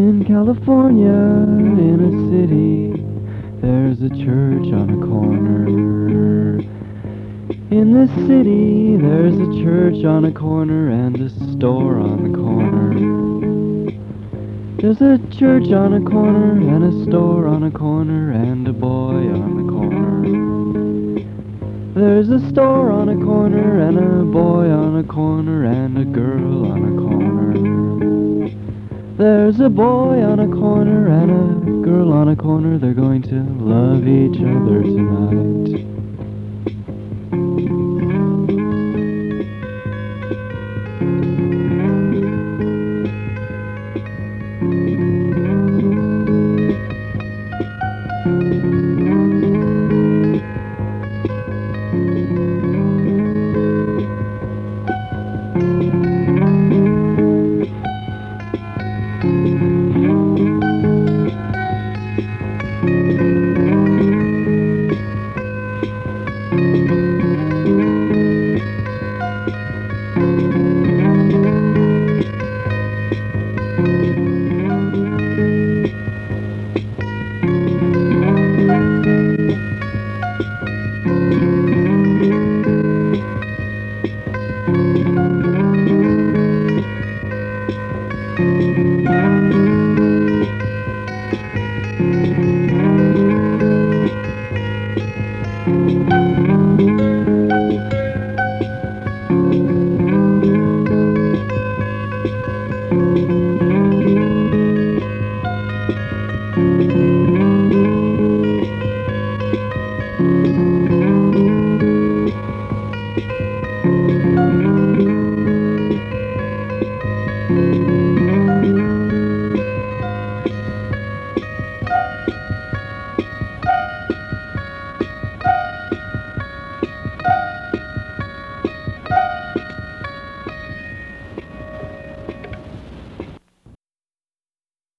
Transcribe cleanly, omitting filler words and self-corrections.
In California, in a city, there's a church on a corner. In this city, there's a church on a corner and a store on the corner. There's a church on a corner and a store on a corner and a boy on the corner. There's a store on a corner and a boy on a corner and a girl on a corner. There's a boy on a corner and a girl on a corner. They're going to love each other tonight.